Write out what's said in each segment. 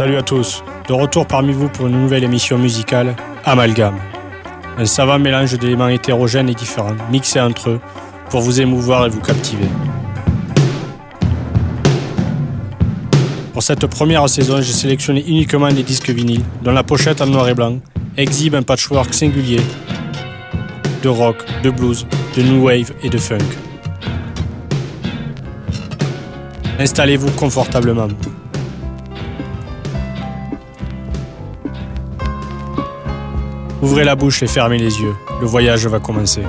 Salut à tous, de retour parmi vous pour une nouvelle émission musicale, Amalgame. Un savant mélange d'éléments hétérogènes et différents, mixés entre eux, pour vous émouvoir et vous captiver. Pour cette première saison, j'ai sélectionné uniquement des disques vinyles, dont la pochette en noir et blanc exhibe un patchwork singulier de rock, de blues, de new wave et de funk. Installez-vous confortablement. Ouvrez la bouche et fermez les yeux. Le voyage va commencer.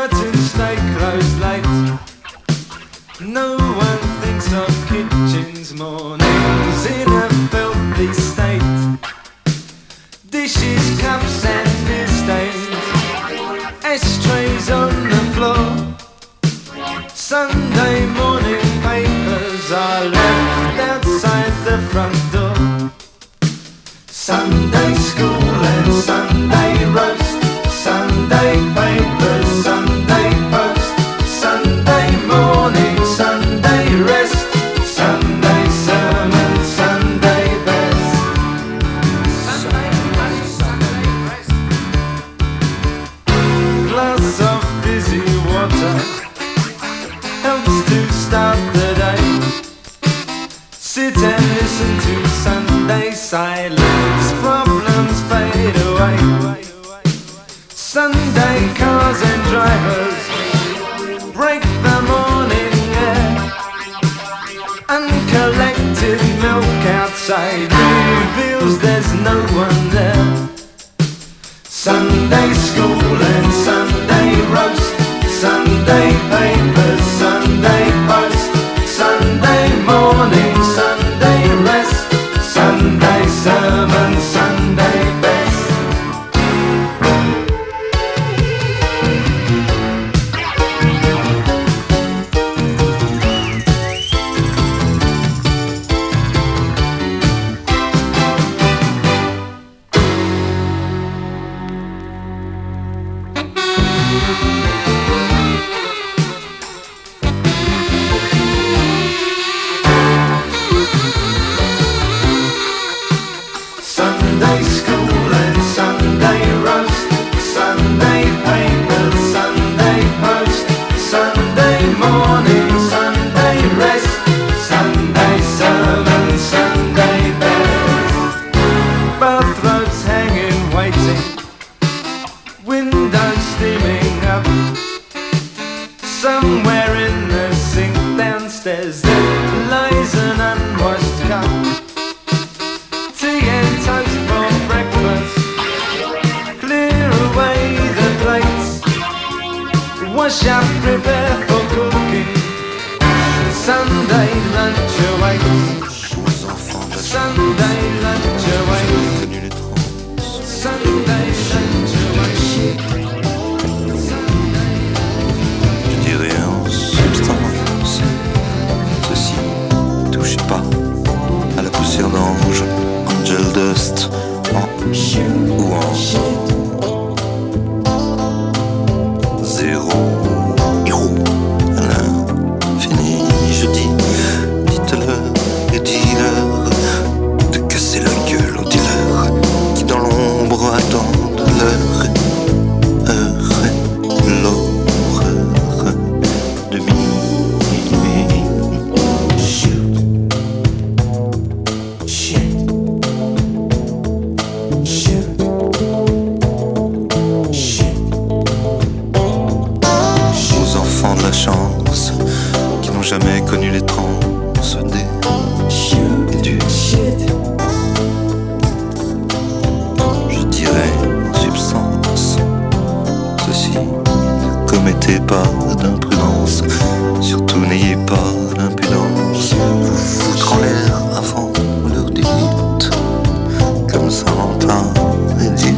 Curtains stay closed late. No one thinks of kitchens, mornings in a filthy state. Dishes, cups and beer stains, ashtrays on the floor. Sunday morning papers are left outside the front door. Sunday school and Sunday roast, Sunday papers, Sunday post, Sunday morning, Sunday rest, Sunday sermon, Sunday best. Sunday rest. Glass of fizzy water helps to start the day. Sit and listen to Sunday silence, problems fade away. Sunday cars and drivers break the morning air. Uncollected milk outside reveals there's no one there. Sunday school and Sunday roast, Sunday papers, Sunday post, Sunday morning, Sunday rest, Sunday sermon, Sunday best. Sunday school and Sunday roast, Sunday papers, Sunday post, Sunday morning, Sunday rest, Sunday sermon, Sunday best. Bathrobes hanging, waiting, windows steaming up. Somewhere in the sink downstairs there lies an unwashed cup. Tea and toast for breakfast, clear away the plates, wash up, prepare for cooking. Sunday lunch awaits, Sunday lunch awaits, Sunday lunch awaits. Je dirais en substance, ceci ne touche pas à la poussière d'ange, angel dust, ou en zéro héros à l'infini. Je dis, dites-leur et dis-leur de casser la gueule aux dealers qui dans l'ombre attendent leur heure, l'horreur de minuit. Aux enfants de la chance qui n'ont jamais connu les transes des et du. Je dirais en substance ceci: ne commettez pas d'imprudence, surtout n'ayez pas d'impudence. Vous foutre en l'air avant l'heure des dites, comme Saint-Valentin et dites.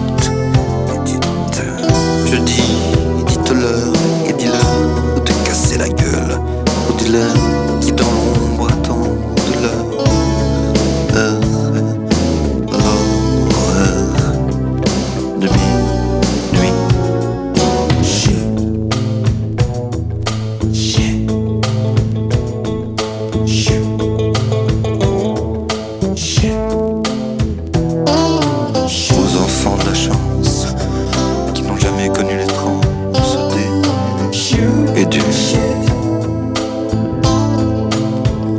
Je dis, dites-leur et dis-leur de casser la gueule aux dealers qui dans l'ombre attendent leur l'horreur de minuit. Aux enfants de la chance qui n'ont jamais connu les transes des et du.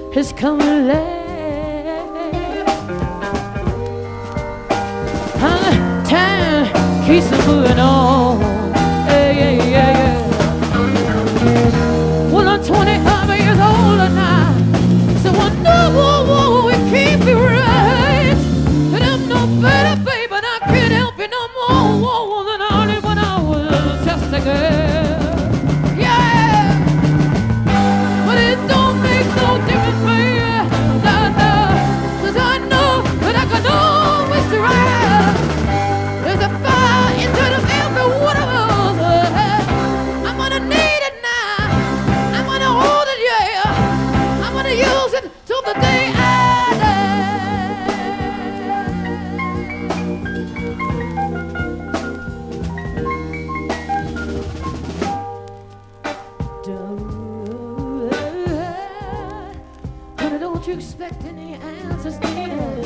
is coming late. And time keeps moving on. Yeah, yeah, yeah, yeah. Well, I'm 25 years older now, so I know it can't be right. And I'm no better, baby, and I can't help it no more than I did when I was just a girl. Yeah, but it don't make no difference, baby. No, 'cause I know that I can always try. There's a fire inside of every one of us. I'm gonna need it now. I'm gonna hold it, yeah. I'm gonna use it till the day I But don't you expect any answers needed?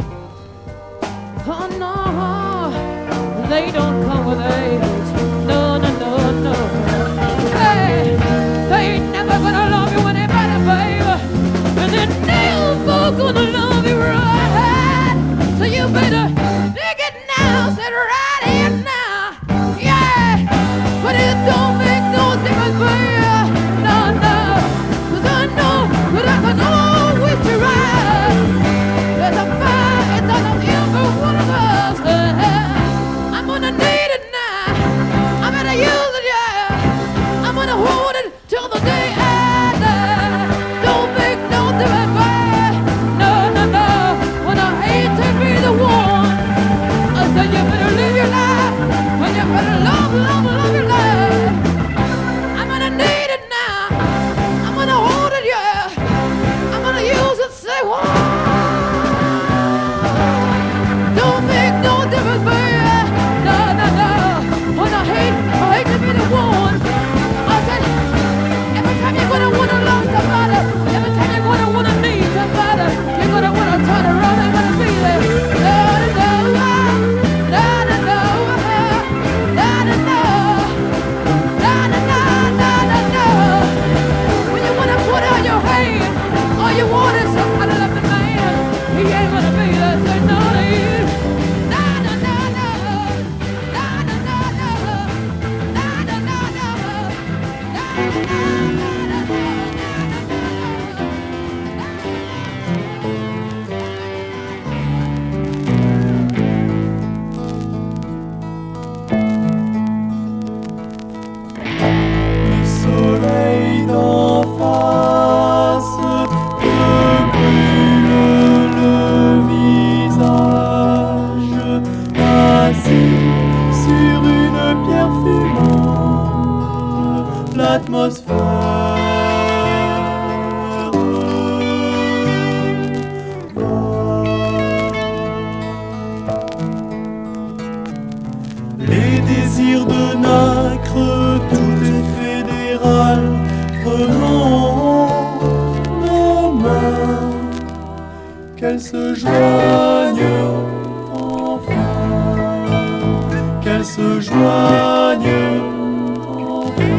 Oh no, they don't come with age. No, no, no, no. Hey, they ain't never gonna love you any better, baby. And they're never gonna love you right. So you better dig it now, sit right here now. Yeah, but it don't make no difference, baby. No, no, 'cause I know that I can always try. There's a fire inside of every one of us. I'm gonna need it now. I'm gonna use it, yeah. I'm gonna hold it till the day I die. Don't make no difference, baby. No, no, no. When I hate to be the one, I said you better live your life. When you better love, love, love your life. I'm gonna need it now. I'm gonna hold it, yeah. I'm gonna use it, say what? Don't make no difference, baby. No, no, no. When I hate to be the one. I said, every time you're gonna wanna love somebody, every time you're gonna wanna need somebody, you're gonna wanna turn around and wanna be there. No, no, no, no, no, no, no, no, no, no, no, no. When you wanna put out your hand, all you want is somebody love the man. He ain't gonna be there, say no to you. No, no, no, no, no, no, no, no, no, no, no, no, Le soleil d'en face te brûle le visage, assis sur une pierre fumante, l'atmosphère les désirs de nacre, tout est fédéral, prenons nos mains, qu'elles se joignent enfin, qu'elles se joignent enfin.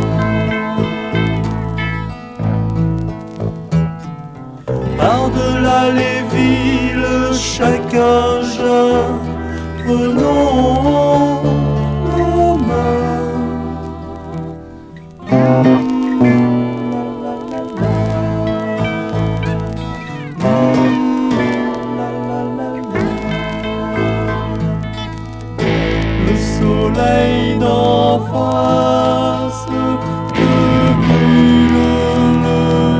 Par-delà les villes, chacun jeune, prenons nos mains. Le soleil d'en face te brûle le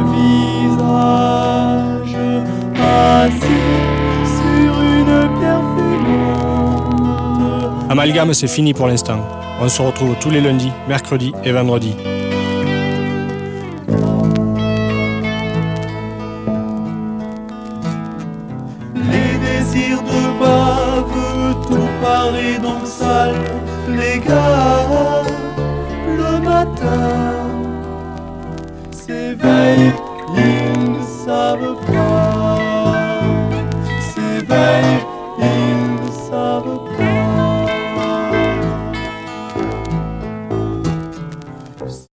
visage, assis sur une pierre fumante. Amalgame, c'est fini pour l'instant. On se retrouve tous les lundis, mercredis et vendredis. Les désirs de bave, tout paraît donc sale, les gars, le matin, s'éveillent, ils ne savent pas, s'éveillent.